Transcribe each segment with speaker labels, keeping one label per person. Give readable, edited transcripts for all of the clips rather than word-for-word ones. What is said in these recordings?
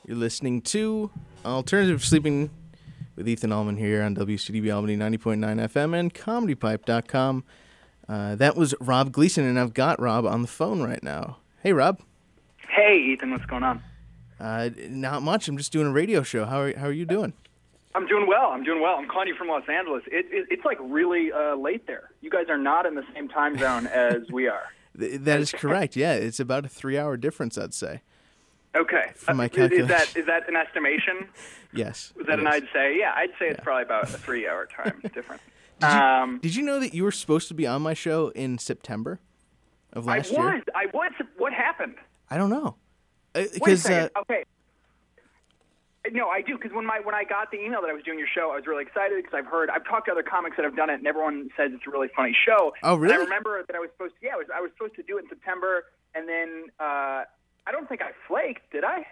Speaker 1: You're listening to Alternative Sleeping with Ethan Allman here on WCDB Albany 90.9 FM and ComedyPipe.com. That was Rob Gleason, and I've got Rob on the phone right now. Hey, Rob.
Speaker 2: Hey, Ethan. What's going on?
Speaker 1: Not much. I'm just doing a radio show. How are you doing?
Speaker 2: I'm doing well. I'm calling you from Los Angeles. It's like really late there. You guys are not in the same time zone as we are.
Speaker 1: That is correct. Yeah, it's about a 3-hour difference, I'd say.
Speaker 2: Okay.
Speaker 1: From my calculation.
Speaker 2: Is that an estimation?
Speaker 1: Yes.
Speaker 2: Is that an I'd say? Yeah, I'd say it's probably about a 3-hour time difference.
Speaker 1: Did you know that you were supposed to be on my show in September of last year?
Speaker 2: I was. What happened?
Speaker 1: I don't know.
Speaker 2: Wait a second. Okay. No, I do, because when I got the email that I was doing your show, I was really excited because I've talked to other comics that have done it, and everyone says it's a really funny show.
Speaker 1: Oh, really?
Speaker 2: And I remember that I was supposed to do it in September, and then I don't think I flaked, did I?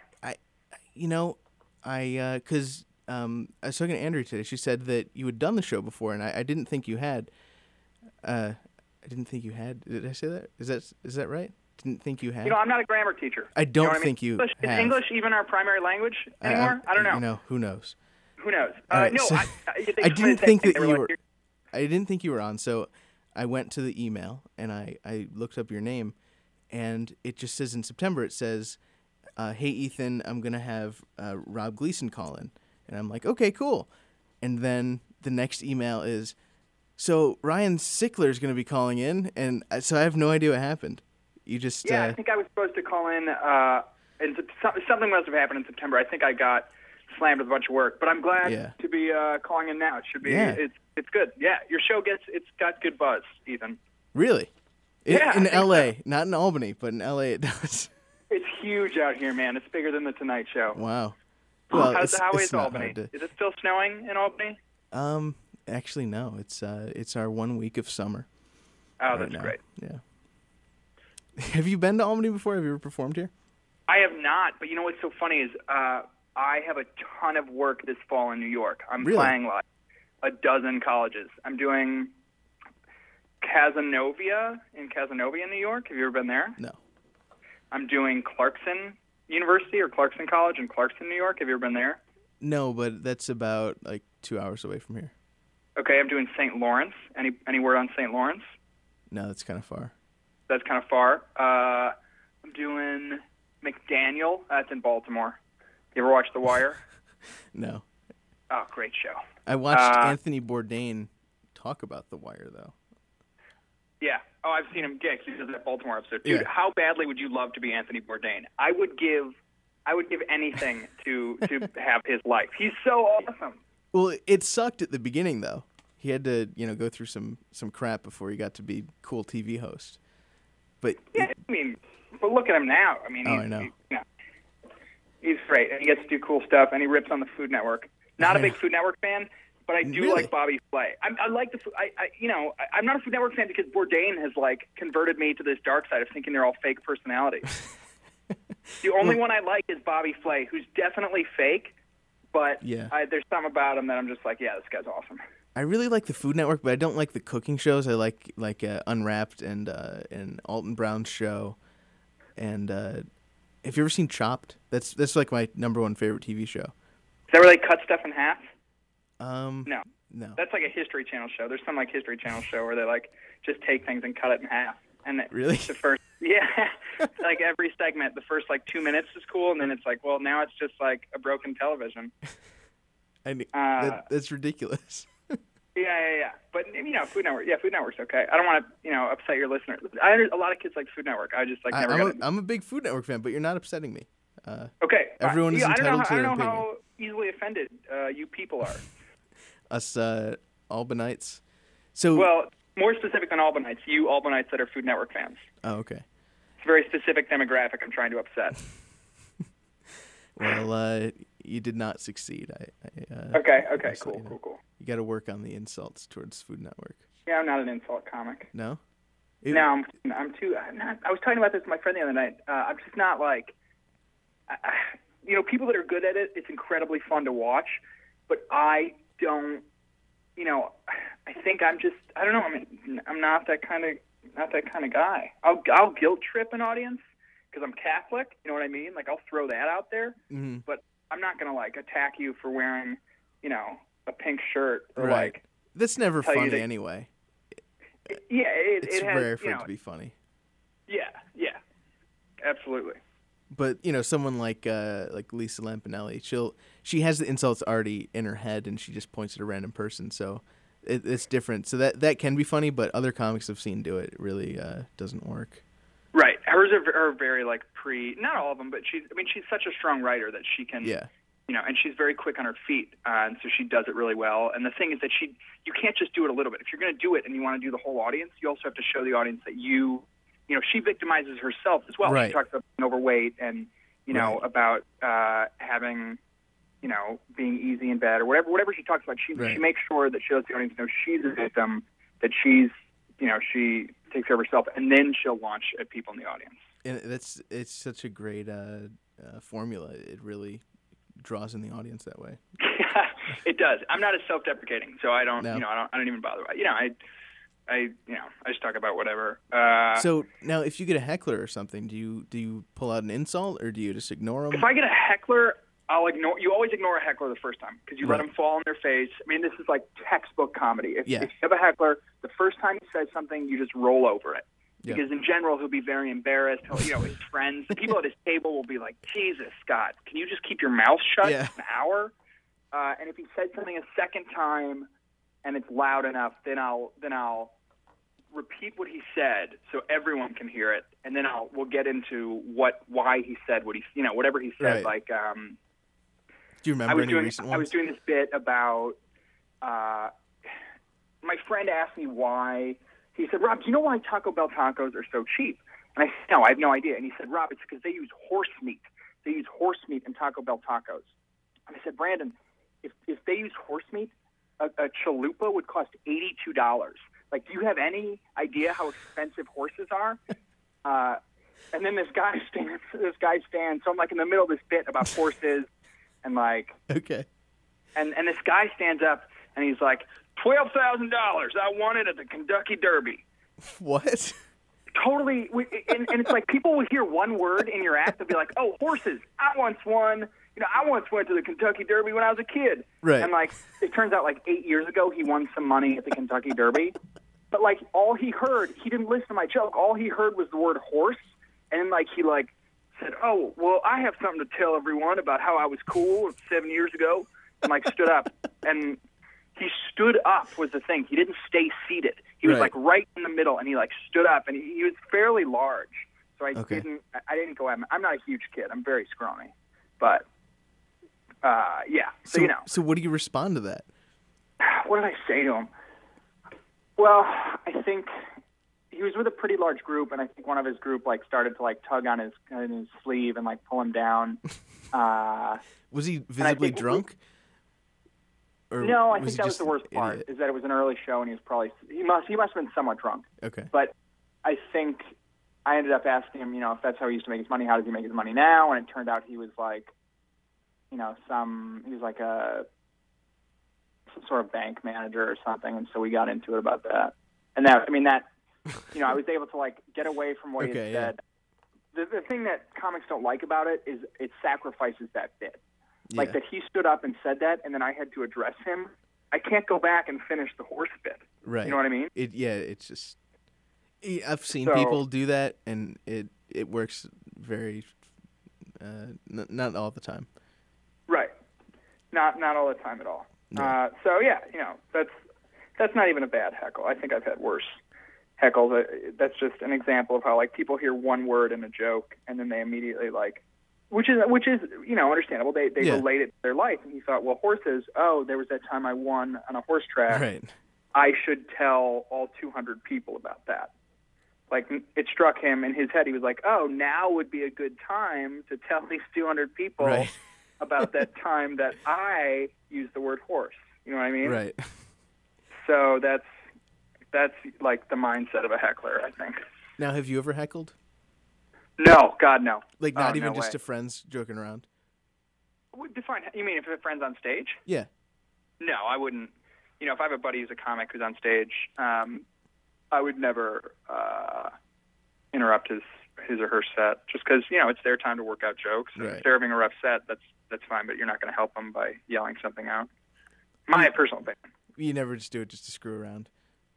Speaker 1: Because I was talking to Andrea today. She said that you had done the show before, and I didn't think you had. I didn't think you had. Did I say that? Is that right? Didn't think you had.
Speaker 2: I'm not a grammar teacher.
Speaker 1: I don't think you have.
Speaker 2: Is English even our primary language anymore? I don't know.
Speaker 1: Who knows?
Speaker 2: Who knows?
Speaker 1: Right,
Speaker 2: no,
Speaker 1: so I didn't think that you were. I didn't think you were on, so I went to the email and I looked up your name, and it just says in September. It says, "Hey Ethan, I'm gonna have Rob Gleason call in," and I'm like, "Okay, cool." And then the next email is, "So Ryan Sickler is gonna be calling in," and so I have no idea what happened. You just
Speaker 2: I think I was supposed to call in, and something must have happened in September. I think I got slammed with a bunch of work, but I'm glad to be calling in now. It should be it's good. Yeah, your show it's got good buzz, Ethan.
Speaker 1: Really?
Speaker 2: Yeah,
Speaker 1: in L.A., not in Albany, but in L.A. it does.
Speaker 2: It's huge out here, man. It's bigger than the Tonight Show.
Speaker 1: Wow.
Speaker 2: Well, how is Albany? Is it still snowing in Albany?
Speaker 1: Actually, no. It's our 1 week of summer.
Speaker 2: Oh, that's great.
Speaker 1: Yeah. Have you been to Albany before? Have you ever performed here?
Speaker 2: I have not, but you know what's so funny is I have a ton of work this fall in New York. I'm playing like a dozen colleges. I'm doing Cazenovia in New York. Have you ever been there?
Speaker 1: No.
Speaker 2: I'm doing Clarkson University or Clarkson College in Clarkson, New York. Have you ever been there?
Speaker 1: No, but that's about like 2 hours away from here.
Speaker 2: Okay, I'm doing St. Lawrence. Any word on St. Lawrence?
Speaker 1: No, that's kind of far.
Speaker 2: That's kind of far. I'm doing McDaniel. That's in Baltimore. You ever watch The Wire?
Speaker 1: No.
Speaker 2: Oh, great show.
Speaker 1: I watched Anthony Bourdain talk about The Wire, though.
Speaker 2: Yeah. Oh, I've seen him gig. He does that Baltimore episode. Dude, how badly would you love to be Anthony Bourdain? I would give anything to have his life. He's so awesome.
Speaker 1: Well, it sucked at the beginning, though. He had to, go through some crap before he got to be cool TV host. But
Speaker 2: but look at him now.
Speaker 1: I know.
Speaker 2: He's great, and he gets to do cool stuff, and he rips on the Food Network. Not a big Food Network fan, but I do like Bobby Flay. I like the. I'm not a Food Network fan because Bourdain has converted me to this dark side of thinking they're all fake personalities. The only one I like is Bobby Flay, who's definitely fake, but there's something about him that I'm just like, yeah, this guy's awesome.
Speaker 1: I really like the Food Network, but I don't like the cooking shows. I like Unwrapped and Alton Brown's show. And have you ever seen Chopped? That's like my number one favorite TV show.
Speaker 2: Is that where they cut stuff in half?
Speaker 1: No.
Speaker 2: That's like a History Channel show. There's some History Channel show where they just take things and cut it in half. And
Speaker 1: really?
Speaker 2: The first, every segment, the first 2 minutes is cool, and then it's well, now it's just a broken television.
Speaker 1: That's ridiculous.
Speaker 2: Yeah. But Food Network. Yeah, Food Network's okay. I don't want to, upset your listeners. A lot of kids like Food Network. I just never got it.
Speaker 1: I'm a big Food Network fan, but you're not upsetting me.
Speaker 2: Okay.
Speaker 1: Everyone is entitled to their opinion.
Speaker 2: I don't know how easily offended you people are.
Speaker 1: Us Albanites.
Speaker 2: Well, more specific than Albanites. You Albanites that are Food Network fans.
Speaker 1: Oh, okay.
Speaker 2: It's a very specific demographic I'm trying to upset.
Speaker 1: Well, you did not succeed.
Speaker 2: Okay. Cool.
Speaker 1: You got to work on the insults towards Food Network.
Speaker 2: Yeah, I'm not an insult comic.
Speaker 1: No?
Speaker 2: No, I'm too. I was talking about this with my friend the other night. I'm just not people that are good at it. It's incredibly fun to watch, but I don't. I think I'm just. I don't know. I'm not that kind of guy. I'll guilt trip an audience because I'm Catholic. You know what I mean? Like, I'll throw that out there, but I'm not gonna like attack you for wearing, you know, a pink shirt or like.
Speaker 1: That's never funny anyway.
Speaker 2: Yeah,
Speaker 1: it's
Speaker 2: it has,
Speaker 1: rare for it to be funny.
Speaker 2: Yeah, absolutely.
Speaker 1: But you know, someone like Lisa Lampanelli, she has the insults already in her head, and she just points at a random person. So it's different. So that can be funny, but other comics I've seen do it. It really doesn't work.
Speaker 2: Right. Hers are very like not all of them, but she's such a strong writer that she can.
Speaker 1: Yeah.
Speaker 2: You know, and she's very quick on her feet, and so she does it really well. And the thing is that you can't just do it a little bit. If you're going to do it and you want to do the whole audience, you also have to show the audience that you know, she victimizes herself as well.
Speaker 1: Right.
Speaker 2: She talks about being overweight and, you know, about having, you know, being easy in bed or whatever she talks about. She makes sure that she lets the audience know she's a victim, that she's, you know, she takes care of herself, and then she'll launch at people in the audience.
Speaker 1: And it's such a great formula. It really draws in the audience that way.
Speaker 2: It does. I'm not as self-deprecating, so I don't,
Speaker 1: No.
Speaker 2: you know, I don't even bother. You know, I just talk about whatever.
Speaker 1: So now, if you get a heckler or something, do you pull out an insult or do you just ignore them?
Speaker 2: If I get a heckler, I'll ignore. You always ignore a heckler the first time because you let them fall on their face. I mean, this is like textbook comedy. If you have a heckler, the first time he says something, you just roll over it. Because in general, he'll be very embarrassed. You know, his friends, the people at his table will be like, "Jesus, Scott, can you just keep your mouth shut for an hour?" And if he said something a second time and it's loud enough, then I'll repeat what he said so everyone can hear it, and then we'll get into why he said what whatever he said.
Speaker 1: Right.
Speaker 2: Like,
Speaker 1: do you remember any recent ones?
Speaker 2: I was doing this bit about my friend asked me why. He said, "Rob, do you know why Taco Bell tacos are so cheap?" And I said, "No, I have no idea." And he said, "Rob, it's because they use horse meat. They use horse meat in Taco Bell tacos." And I said, "Brandon, if they use horse meat, a chalupa would cost $82. Like, do you have any idea how expensive horses are?" And then this guy stands. So I'm like in the middle of this bit about horses, and like,
Speaker 1: okay.
Speaker 2: And this guy stands up and he's like, $12,000. I won it at the Kentucky Derby.
Speaker 1: What?
Speaker 2: Totally. And it's like people will hear one word in your act. They'll be like, "Oh, horses. I once won to the Kentucky Derby when I was a kid."
Speaker 1: Right.
Speaker 2: And like, it turns out like 8 years ago he won some money at the Kentucky Derby. But like, all he heard, he didn't listen to my joke. All he heard was the word horse. And then like, he like said, "Oh, well, I have something to tell everyone about how I was cool 7 years ago." And like stood up. And he stood up was the thing. He didn't stay seated. He was like right in the middle, and he like stood up, and he was fairly large. So I didn't go at him. I'm not a huge kid. I'm very scrawny, but yeah. So you know.
Speaker 1: So what do you respond to that?
Speaker 2: What did I say to him? Well, I think he was with a pretty large group, and I think one of his group like started to like tug on his sleeve and like pull him down.
Speaker 1: Was he visibly drunk?
Speaker 2: No, I think that was the worst part. Is that it was an early show, and he must have been somewhat drunk.
Speaker 1: Okay.
Speaker 2: But I think I ended up asking him, you know, if that's how he used to make his money, how does he make his money now? And it turned out he was like, you know, he was like some sort of bank manager or something. And so we got into it about that. And that, you know, I was able to like get away from what he had said. The thing that comics don't like about it is it sacrifices that bit. Yeah. Like that he stood up and said that, and then I had to address him. I can't go back and finish the horse bit.
Speaker 1: Right.
Speaker 2: You know what I mean?
Speaker 1: It's just I've seen people do that, and it works very not all the time.
Speaker 2: Right. Not all the time at all. No. So yeah, you know, that's not even a bad heckle. I think I've had worse heckles. That's just an example of how like people hear one word in a joke, and then they immediately like. Which is you know, understandable. They relate it to their life, and he thought, well, horses. Oh, there was that time I won on a horse track.
Speaker 1: Right.
Speaker 2: I should tell all 200 people about that. Like it struck him in his head. He was like, oh, now would be a good time to tell these 200 people about that time that I used the word horse. You know what I mean?
Speaker 1: Right.
Speaker 2: So that's like the mindset of a heckler, I think.
Speaker 1: Now, have you ever heckled?
Speaker 2: No, God, no.
Speaker 1: Like not even just to friends joking around?
Speaker 2: Define. You mean if a friend's on stage?
Speaker 1: Yeah.
Speaker 2: No, I wouldn't. You know, if I have a buddy who's a comic who's on stage, I would never interrupt his his or her set, just because it's their time to work out jokes. And
Speaker 1: Right.
Speaker 2: if they're having a rough set, that's fine, but you're not going to help them by yelling something out. My personal opinion.
Speaker 1: You never just do it just to screw around.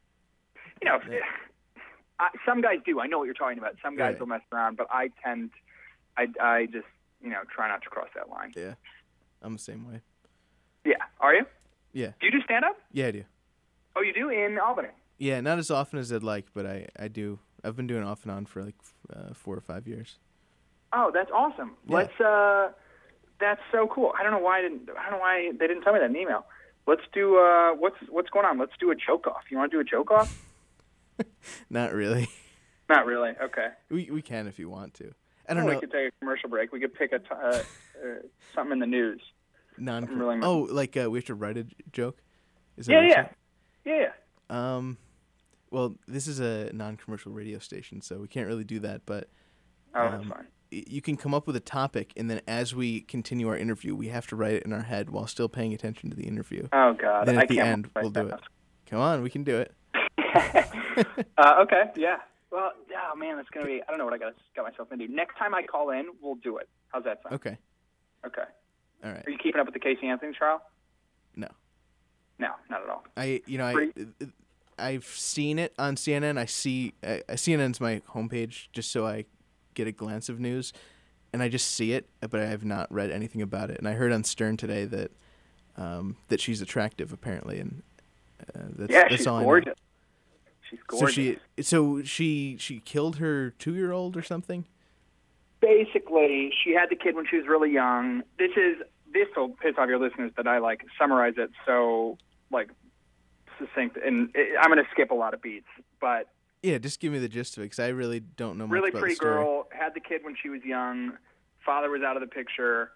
Speaker 2: Some guys do. I know what you're talking about. Some guys
Speaker 1: Right.
Speaker 2: will mess around, but I just try not to cross that line.
Speaker 1: Yeah, I'm the same way.
Speaker 2: Yeah. Are you?
Speaker 1: Yeah.
Speaker 2: Do you do stand up?
Speaker 1: Yeah, I do.
Speaker 2: Oh, you do in Albany.
Speaker 1: Yeah, not as often as I'd like, but I do. I've been doing it off and on for like 4 or 5 years.
Speaker 2: Oh, that's awesome.
Speaker 1: Yeah.
Speaker 2: That's so cool. I don't know why they didn't tell me that in the email. Let's do what's going on? Let's do a joke off. You want to do a joke off?
Speaker 1: Not really.
Speaker 2: Not really. Okay.
Speaker 1: We can if you want to. I don't
Speaker 2: We
Speaker 1: know.
Speaker 2: could take a commercial break. We could pick something in the news. really
Speaker 1: like we have to write a joke. Is that
Speaker 2: Yeah,
Speaker 1: what you're
Speaker 2: yeah.
Speaker 1: saying? Well, this is a non-commercial radio station, so we can't really do that. But
Speaker 2: That's fine.
Speaker 1: you can come up with a topic, and then as we continue our interview, we have to write it in our head while still paying attention to the interview.
Speaker 2: Oh God!
Speaker 1: Then
Speaker 2: I
Speaker 1: at the
Speaker 2: can't
Speaker 1: end,
Speaker 2: write
Speaker 1: we'll do
Speaker 2: that.
Speaker 1: it. Come on, we can do it.
Speaker 2: Okay. Yeah. Well, oh man, it's gonna be. I don't know what I got myself into. Next time I call in, we'll do it. How's that sound?
Speaker 1: Okay.
Speaker 2: Okay.
Speaker 1: All right.
Speaker 2: Are you keeping up with the Casey Anthony trial?
Speaker 1: No.
Speaker 2: No, not at all.
Speaker 1: I've seen it on CNN. CNN's my homepage just so I get a glance of news, and I just see it, but I have not read anything about it. And I heard on Stern today that that she's attractive apparently, and that's
Speaker 2: she's
Speaker 1: all
Speaker 2: gorgeous.
Speaker 1: I know.
Speaker 2: She's gorgeous.
Speaker 1: So she killed her 2-year-old or something.
Speaker 2: Basically, she had the kid when she was really young. This will piss off your listeners that I summarize it so succinct, and I'm going to skip a lot of beats, but
Speaker 1: Yeah, just give me the gist of it, because I really don't know much
Speaker 2: really
Speaker 1: about
Speaker 2: pretty
Speaker 1: the story.
Speaker 2: girl, had the kid when she was young. Father was out of the picture.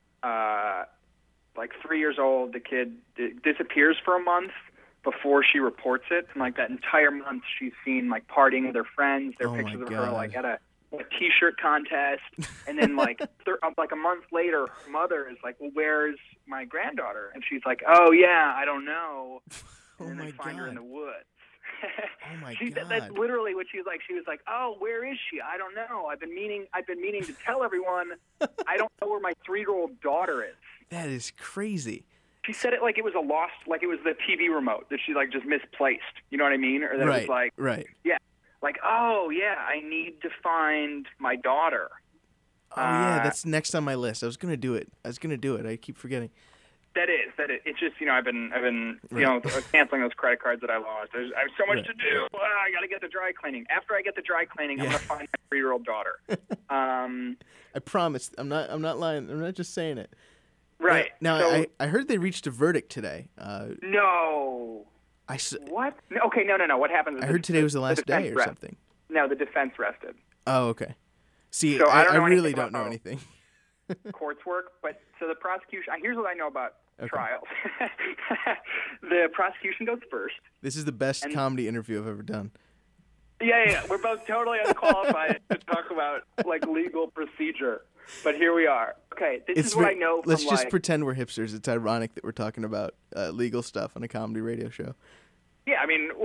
Speaker 2: 3 years old, the kid disappears for a month before she reports it, and that entire month she's seen partying with her friends. There are
Speaker 1: Oh,
Speaker 2: pictures
Speaker 1: my
Speaker 2: of her
Speaker 1: God.
Speaker 2: at a T-shirt contest, and then a month later, her mother is like, "Well, where's my granddaughter?" And she's like, "Oh yeah, I don't know." And then
Speaker 1: Oh
Speaker 2: they
Speaker 1: my
Speaker 2: find her in
Speaker 1: God.
Speaker 2: the woods.
Speaker 1: Oh my
Speaker 2: That's
Speaker 1: God.
Speaker 2: literally what she was like. She was like, "Oh, where is she? I don't know. I've been meaning to tell everyone. I don't know where my 3-year-old daughter is."
Speaker 1: That is crazy.
Speaker 2: She said it like it was a lost, like it was the TV remote that she just misplaced. You know what I mean? Or that it was
Speaker 1: Right.
Speaker 2: yeah, oh yeah, I need to find my daughter.
Speaker 1: Oh yeah, that's next on my list. I was gonna do it. I keep forgetting.
Speaker 2: That is. It's just I've been
Speaker 1: Right.
Speaker 2: canceling those credit cards that I lost. I have so much
Speaker 1: Right.
Speaker 2: to do. I got to get the dry cleaning. After I get the dry cleaning, I'm
Speaker 1: Yeah.
Speaker 2: gonna find my 3-year-old daughter.
Speaker 1: I promise. I'm not lying. I'm not just saying it.
Speaker 2: Right.
Speaker 1: Now
Speaker 2: so,
Speaker 1: I heard they reached a verdict today.
Speaker 2: no. What? Okay. No. What happened?
Speaker 1: I heard today was the last day or something.
Speaker 2: No, the defense rested.
Speaker 1: Oh, okay. See,
Speaker 2: So I don't know
Speaker 1: really
Speaker 2: anything
Speaker 1: don't know
Speaker 2: about-
Speaker 1: anything.
Speaker 2: Courts work, but so the prosecution. Here's what I know about
Speaker 1: Okay.
Speaker 2: trials. The prosecution goes first.
Speaker 1: This is the best comedy interview I've ever done.
Speaker 2: Yeah. We're both totally unqualified to talk about legal procedure, but here we are. Okay, this is what I know from
Speaker 1: Let's just pretend we're hipsters. It's ironic that we're talking about legal stuff on a comedy radio show.
Speaker 2: Yeah, I mean,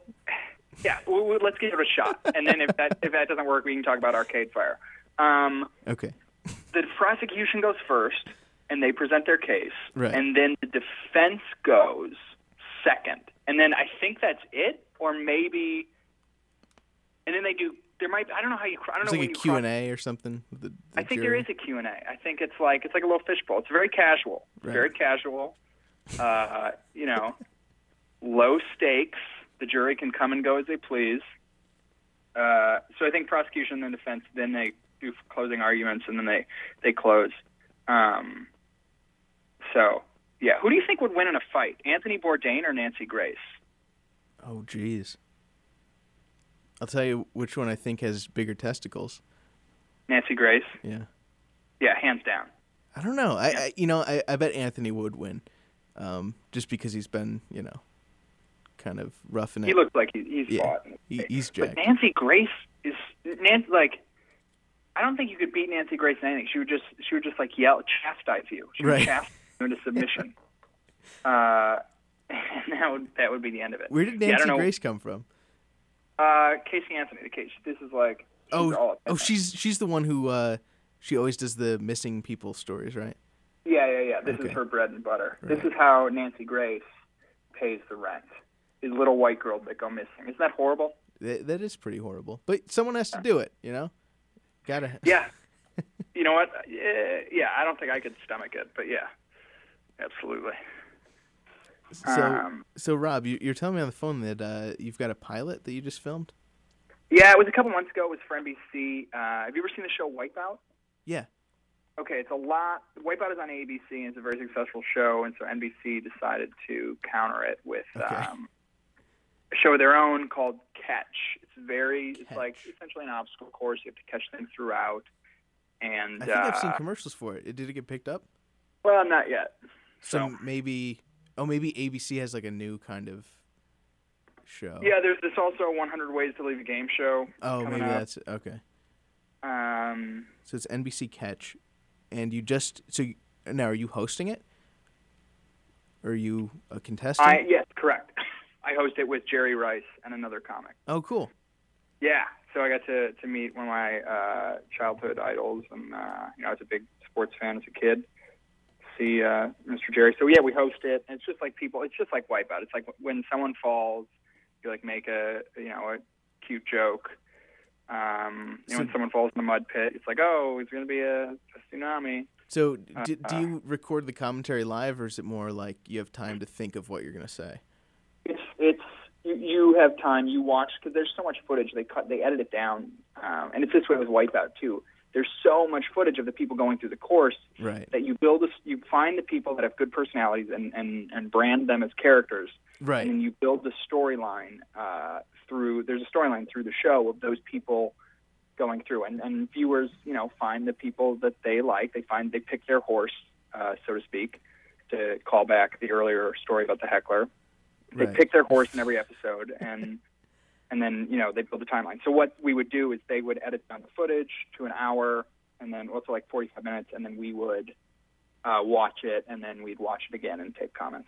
Speaker 2: let's give it a shot, and then if that doesn't work, we can talk about Arcade Fire.
Speaker 1: Okay.
Speaker 2: The prosecution goes first, and they present their case,
Speaker 1: Right.
Speaker 2: and then the defense goes second, and then I think that's it, or maybe, and then they do. There might. I don't know how you. I don't
Speaker 1: It's
Speaker 2: know
Speaker 1: like
Speaker 2: when
Speaker 1: a
Speaker 2: you
Speaker 1: Q&A or something. With the
Speaker 2: I think
Speaker 1: jury.
Speaker 2: there is a Q&A. I think it's like a little fishbowl. It's very casual.
Speaker 1: Right.
Speaker 2: Very casual. Low stakes. The jury can come and go as they please. So I think prosecution and defense, then they do closing arguments, and then they close. So, yeah. Who do you think would win in a fight? Anthony Bourdain or Nancy Grace?
Speaker 1: Oh, jeez. I'll tell you which one I think has bigger testicles.
Speaker 2: Nancy Grace?
Speaker 1: Yeah.
Speaker 2: Yeah, hands down.
Speaker 1: I don't know. I bet Anthony would win, just because he's been, kind of roughing it.
Speaker 2: He looks like he's
Speaker 1: Yeah,
Speaker 2: fought.
Speaker 1: he's
Speaker 2: But
Speaker 1: jacked.
Speaker 2: Nancy Grace is I don't think you could beat Nancy Grace in anything. She would just yell, chastise you. She would
Speaker 1: Right.
Speaker 2: chastise you into submission. And that would be the end of it.
Speaker 1: Where did
Speaker 2: I
Speaker 1: Nancy
Speaker 2: don't know.
Speaker 1: Grace come from?
Speaker 2: Casey Anthony. This is
Speaker 1: Oh, she's the one who she always does the missing people stories, right?
Speaker 2: Yeah. This is her bread and butter.
Speaker 1: Right.
Speaker 2: This is how Nancy Grace pays the rent. These little white girls that go missing. Isn't that horrible?
Speaker 1: That is pretty horrible. But someone has to do it, you know? Gotta.
Speaker 2: Yeah. You know what? Yeah, I don't think I could stomach it, but yeah, absolutely.
Speaker 1: So Rob, you're telling me on the phone that you've got a pilot that you just filmed?
Speaker 2: Yeah, it was a couple months ago. It was for NBC. Have you ever seen the show Wipeout?
Speaker 1: Yeah.
Speaker 2: Okay, it's a lot. Wipeout is on ABC, and it's a very successful show, and so NBC decided to counter it with a show of their own called Catch. It's like essentially an obstacle course. You have to catch things throughout. And
Speaker 1: I think I've seen commercials for it. Did it get picked up?
Speaker 2: Well, not yet.
Speaker 1: So maybe ABC has like a new kind of show.
Speaker 2: Yeah, there's this also 100 Ways to Leave a Game show.
Speaker 1: Oh, maybe that's okay. So it's NBC Catch, and now are you hosting it? Or are you a contestant?
Speaker 2: Yes, correct. I host it with Jerry Rice and another comic.
Speaker 1: Oh, cool.
Speaker 2: Yeah, so I got to meet one of my childhood idols, and I was a big sports fan as a kid. See Mr. Jerry. So yeah, we host it, and it's just like Wipeout. It's like when someone falls, you like make a cute joke. When someone falls in the mud pit, it's like, oh, it's going to be a tsunami.
Speaker 1: So do you record the commentary live, or is it more like you have time to think of what you're going to say?
Speaker 2: You have time. You watch, because there's so much footage. They edit it down, and it's this way with Wipeout too. There's so much footage of the people going through the course that you find the people that have good personalities and brand them as characters.
Speaker 1: Right.
Speaker 2: And then you build the storyline there's a storyline through the show of those people going through, and viewers, find the people that they like. They pick their horse, so to speak, to call back the earlier story about the heckler. They pick their horse in every episode, and then they build the timeline. So what we would do is they would edit down the footage to an hour, and then also like 45 minutes, and then we would watch it, and then we'd watch it again and take comments.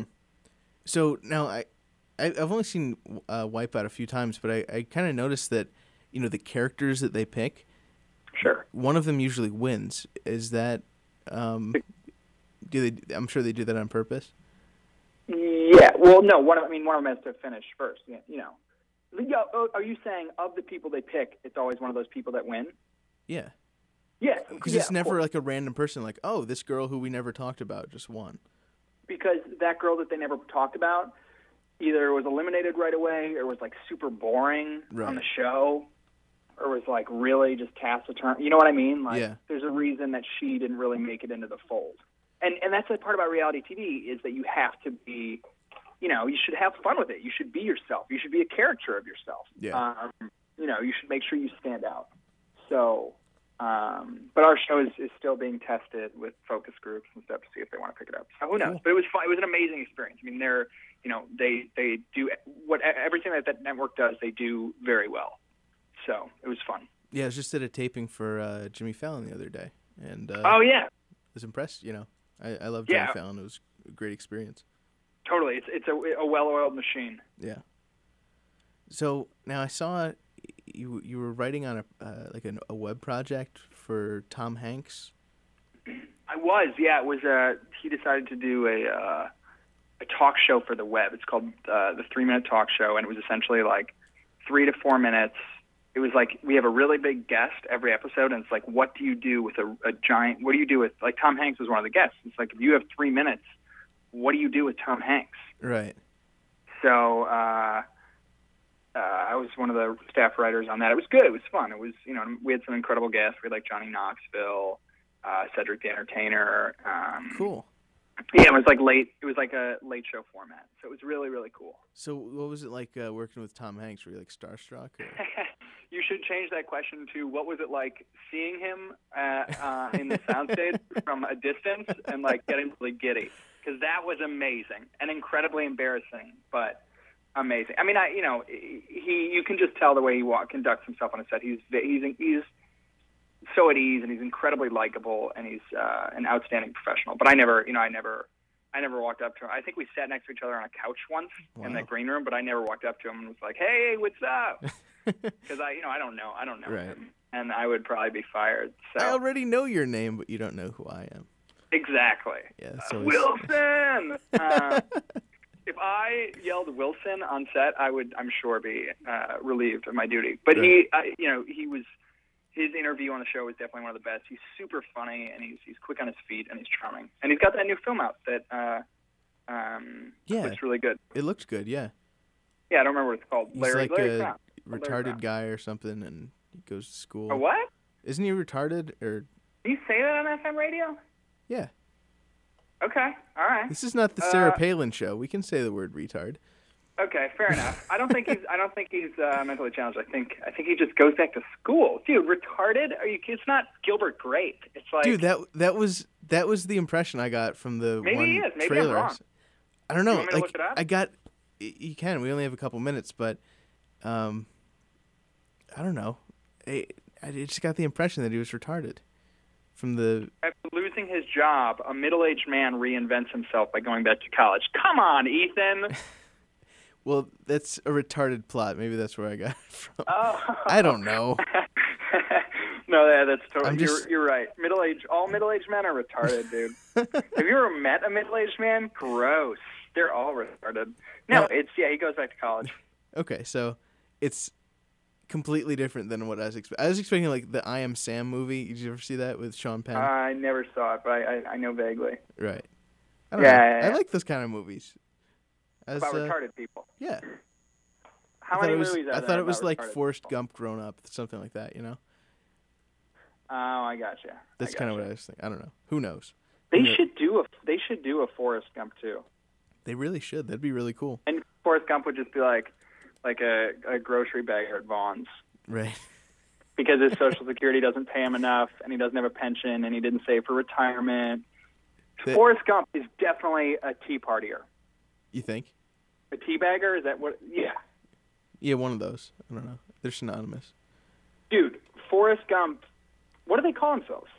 Speaker 1: So now I've only seen Wipeout a few times, but I kind of noticed that the characters that they pick.
Speaker 2: Sure.
Speaker 1: One of them usually wins. Is that? I'm sure they do that on purpose.
Speaker 2: Yeah. Well, no. One of them has to finish first. Yeah. Are you saying of the people they pick, it's always one of those people that win?
Speaker 1: Yeah.
Speaker 2: Yeah.
Speaker 1: Because it's never like a random person. Like, oh, this girl who we never talked about just won.
Speaker 2: Because that girl that they never talked about either was eliminated right away, or was like super boring on the show, or was like really just taciturn. You know what I mean? Like, there's a reason that she didn't really make it into the fold. And that's the part about reality TV, is that you have to be, you should have fun with it. You should be yourself. You should be a character of yourself.
Speaker 1: Yeah.
Speaker 2: You should make sure you stand out. So, but our show is still being tested with focus groups and stuff to see if they want to pick it up. So who knows? Cool. But it was fun. It was an amazing experience. I mean, they do everything that network does. They do very well. So it was fun.
Speaker 1: Yeah, I was just at a taping for Jimmy Fallon the other day, and
Speaker 2: oh yeah,
Speaker 1: I was impressed. I love Jimmy Fallon. It was a great experience.
Speaker 2: Totally, it's a well-oiled machine.
Speaker 1: Yeah. So now I saw you were writing on a web project for Tom Hanks.
Speaker 2: I was, yeah. It was he decided to do a talk show for the web. It's called the 3-Minute Talk Show, and it was essentially like 3 to 4 minutes. It was like we have a really big guest every episode, and it's like, what do you do with a giant? What do you do with, like, Tom Hanks was one of the guests. It's like, if you have 3 minutes, what do you do with Tom Hanks?
Speaker 1: Right.
Speaker 2: So I was one of the staff writers on that. It was good. It was fun. It was, we had some incredible guests. We had like Johnny Knoxville, Cedric the Entertainer.
Speaker 1: Cool.
Speaker 2: Yeah, it was like a late show format. So it was really, really cool.
Speaker 1: So what was it like working with Tom Hanks? Were you like starstruck?
Speaker 2: You should change that question to, what was it like seeing him in the soundstage from a distance and like getting really giddy? Because that was amazing and incredibly embarrassing, but amazing. I mean, you can just tell the way he conducts himself on a set. He's so at ease, and he's incredibly likable, and he's an outstanding professional. But I never walked up to him. I think we sat next to each other on a couch once in the green room, but I never walked up to him and was like, "Hey, what's up?" because I don't know
Speaker 1: Right.
Speaker 2: him, and I would probably be fired. So
Speaker 1: I already know your name, but you don't know who I am.
Speaker 2: exactly.
Speaker 1: Yeah. So
Speaker 2: Wilson. If I yelled Wilson on set, I'm sure, be relieved of my duty. But
Speaker 1: right.
Speaker 2: his interview on the show was definitely one of the best. He's super funny, and he's quick on his feet, and he's charming. And he's got that new film out that looks really good.
Speaker 1: It looked good, yeah.
Speaker 2: Yeah, I don't remember what it's called.
Speaker 1: He's
Speaker 2: Larry
Speaker 1: a
Speaker 2: Crown.
Speaker 1: retarded guy or something, and he goes to school.
Speaker 2: A what?
Speaker 1: Isn't he retarded? Or
Speaker 2: Did you say that on FM radio?
Speaker 1: Yeah.
Speaker 2: Okay, all right.
Speaker 1: This is not the Sarah Palin show. We can say the word retard.
Speaker 2: Okay, fair enough. I don't think he's mentally challenged. I think he just goes back to school. Dude, retarded? It's not Gilbert Grape. It's like,
Speaker 1: dude, that was the impression I got from the
Speaker 2: maybe
Speaker 1: one
Speaker 2: he is. Maybe
Speaker 1: trailer.
Speaker 2: I'm wrong.
Speaker 1: I don't know.
Speaker 2: You want me to look it up?
Speaker 1: I got. You can. We only have a couple minutes, but I don't know. I just got the impression that he was retarded. From the
Speaker 2: After losing his job, a middle-aged man reinvents himself by going back to college. Come on, Ethan.
Speaker 1: Well, that's a retarded plot. Maybe that's where I got it from.
Speaker 2: Oh.
Speaker 1: I don't know.
Speaker 2: No, that's totally. You're right. All middle-aged men are retarded, dude. Have you ever met a middle-aged man? Gross. They're all retarded. No, he goes back to college.
Speaker 1: Okay, so it's completely different than what I was expecting. I was expecting like the I Am Sam movie. Did you ever see that with Sean Penn?
Speaker 2: I never saw it, but I know vaguely.
Speaker 1: Right. I don't know. I like those kind of movies.
Speaker 2: About retarded people.
Speaker 1: Yeah.
Speaker 2: How many movies are there?
Speaker 1: I thought it was like Forrest
Speaker 2: people?
Speaker 1: Gump grown up, something like that, you know?
Speaker 2: Oh, I gotcha.
Speaker 1: That's kind of what I was thinking. I don't know. Who knows?
Speaker 2: They should do a Forrest Gump too.
Speaker 1: They really should. That'd be really cool.
Speaker 2: And Forrest Gump would just be like a grocery bagger at Vaughn's.
Speaker 1: Right.
Speaker 2: Because his Social Security doesn't pay him enough, and he doesn't have a pension, and he didn't save for retirement. Forrest Gump is definitely a tea partier.
Speaker 1: You think?
Speaker 2: A tea bagger? Is that what? Yeah.
Speaker 1: Yeah, one of those. I don't know. They're synonymous.
Speaker 2: Dude, Forrest Gump, what do they call themselves?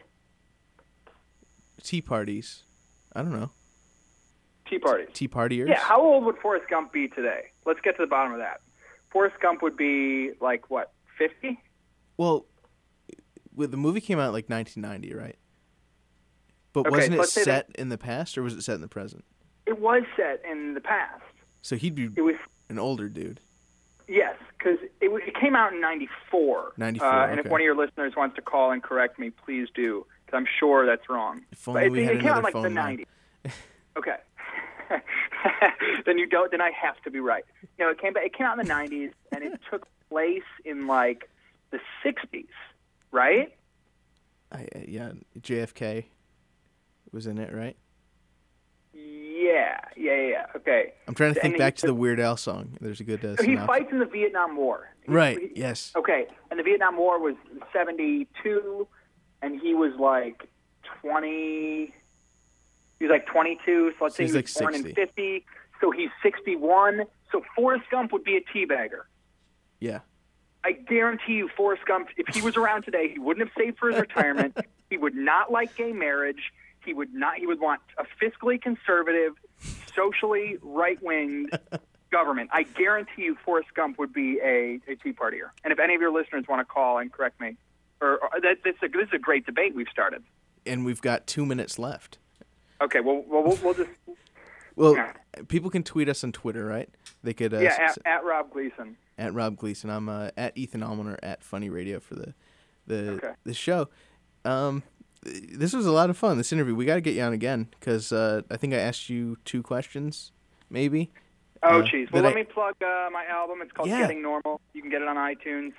Speaker 1: Tea parties. I don't know.
Speaker 2: Tea parties.
Speaker 1: Tea partiers?
Speaker 2: Yeah, how old would Forrest Gump be today? Let's get to the bottom of that. Forrest Gump would be, like, what, 50?
Speaker 1: Well, the movie came out like 1990, right? But wasn't it set in the past, or was it set in the present?
Speaker 2: It was set in the past.
Speaker 1: So he'd be an older dude.
Speaker 2: Yes, because it came out in 94.
Speaker 1: 94,
Speaker 2: and if one of your listeners wants to call and correct me, please do, because I'm sure that's wrong.
Speaker 1: If only we had
Speaker 2: it came out
Speaker 1: another
Speaker 2: in like
Speaker 1: phone
Speaker 2: the 90s. Okay. Then you don't. Then I have to be right. No, it came out in the 90s, and it took place in like the 60s, right?
Speaker 1: Yeah, JFK was in it, right?
Speaker 2: Yeah. Okay.
Speaker 1: I'm trying to think back to the Weird Al song. There's a good
Speaker 2: so he fights in the Vietnam War.
Speaker 1: Right, yes.
Speaker 2: Okay, and the Vietnam War was 72, and he was like 20. He was like 22, so let's say he was
Speaker 1: like
Speaker 2: born
Speaker 1: 60.
Speaker 2: in 50, so he's 61. So Forrest Gump would be a teabagger.
Speaker 1: Yeah.
Speaker 2: I guarantee you, Forrest Gump, if he was around today, he wouldn't have saved for his retirement. He would not like gay marriage. He would want a fiscally conservative, socially right-winged government. I guarantee you Forrest Gump would be a Tea Partier. And if any of your listeners want to call and correct me, this is a great debate we've started.
Speaker 1: And we've got 2 minutes left.
Speaker 2: Okay, well we'll just...
Speaker 1: Well, people can tweet us on Twitter, right? They could...
Speaker 2: at Rob Gleason.
Speaker 1: At Rob Gleason. I'm at Ethan Almoner, at Funny Radio for the show. This was a lot of fun, this interview. We got to get you on again, because I think I asked you 2 questions, maybe.
Speaker 2: Oh, jeez. Well, let me plug my album. It's called Getting Normal. You can get it on iTunes.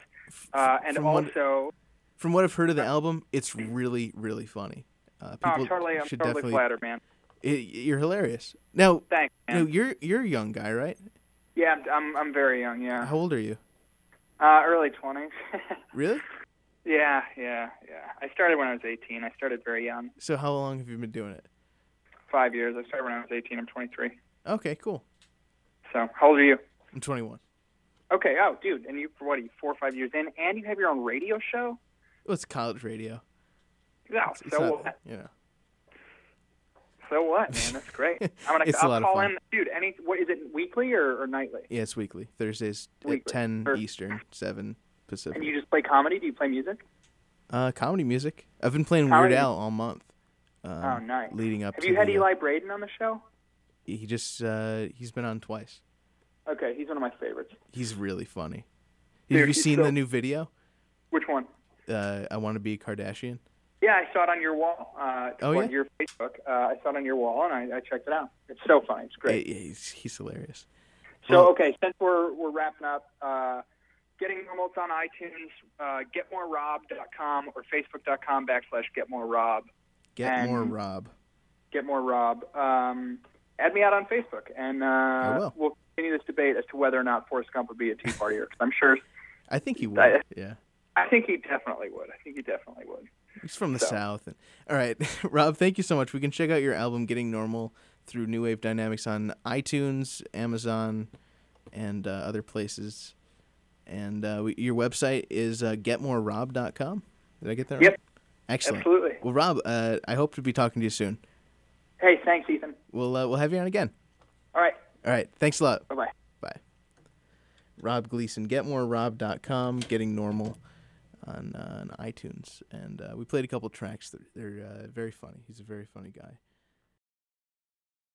Speaker 1: From what I've heard of the album, it's really, really funny.
Speaker 2: I'm totally flattered, man.
Speaker 1: You're hilarious. Now,
Speaker 2: thanks, man.
Speaker 1: You're a young guy, right?
Speaker 2: Yeah, I'm very young, yeah.
Speaker 1: How old are you?
Speaker 2: Early 20s.
Speaker 1: Really?
Speaker 2: Yeah. I started when I was 18. I started very young.
Speaker 1: So how long have you been doing it?
Speaker 2: 5 years. I started when I was 18. I'm 23.
Speaker 1: Okay, cool.
Speaker 2: So, how old are you?
Speaker 1: I'm 21.
Speaker 2: Okay, dude. And you, are you 4 or 5 years in, and you have your own radio show?
Speaker 1: Well, it's college radio.
Speaker 2: No,
Speaker 1: it's not, you know.
Speaker 2: So what, man? That's great.
Speaker 1: It's a lot
Speaker 2: I'll
Speaker 1: of
Speaker 2: call
Speaker 1: fun.
Speaker 2: in, dude. What is it? Weekly or nightly?
Speaker 1: Yeah, it's weekly. Thursdays
Speaker 2: Weekly.
Speaker 1: at 10
Speaker 2: Or-
Speaker 1: Eastern, 7 Pacific.
Speaker 2: And you just play comedy? Do you play music?
Speaker 1: Comedy music. I've been playing
Speaker 2: Comedy.
Speaker 1: Weird Al all month.
Speaker 2: Oh, nice.
Speaker 1: Leading up
Speaker 2: Have
Speaker 1: to
Speaker 2: you had
Speaker 1: the,
Speaker 2: Eli Braden on the show?
Speaker 1: He just he's been on twice.
Speaker 2: Okay, he's one of my favorites.
Speaker 1: He's really funny.
Speaker 2: Dude,
Speaker 1: Have you
Speaker 2: he's
Speaker 1: seen
Speaker 2: so-
Speaker 1: the new video?
Speaker 2: Which one?
Speaker 1: I Want to Be a Kardashian.
Speaker 2: Yeah, I saw it on your wall.
Speaker 1: Oh, yeah?
Speaker 2: Your Facebook. I saw it on your wall, and I checked it out. It's so funny. It's great.
Speaker 1: He's hilarious.
Speaker 2: So,
Speaker 1: Well-
Speaker 2: okay, since we're wrapping up, Getting Normal's on iTunes, getmorerob.com or facebook.com/getmorerob.
Speaker 1: Get more Rob.
Speaker 2: Get More Rob. Add me out on Facebook, and
Speaker 1: I will.
Speaker 2: we'll continue this debate as to whether or not Forrest Gump would be a Tea Partier. 'Cause I'm sure.
Speaker 1: I think he would. Yeah.
Speaker 2: I think he definitely would.
Speaker 1: He's from the
Speaker 2: So.
Speaker 1: South. All right, Rob, thank you so much. We can check out your album Getting Normal through New Wave Dynamics on iTunes, Amazon, and other places. And your website is getmorerob.com. Did I get that right?
Speaker 2: Yep.
Speaker 1: Excellent.
Speaker 2: Absolutely.
Speaker 1: Well, Rob, I hope to be talking to you soon.
Speaker 2: Hey, thanks, Ethan.
Speaker 1: We'll have you on again.
Speaker 2: All right.
Speaker 1: All right. Thanks a lot.
Speaker 2: Bye-bye.
Speaker 1: Bye. Rob Gleason, getmorerob.com, Getting Normal on iTunes. And we played a couple tracks. They're very funny. He's a very funny guy.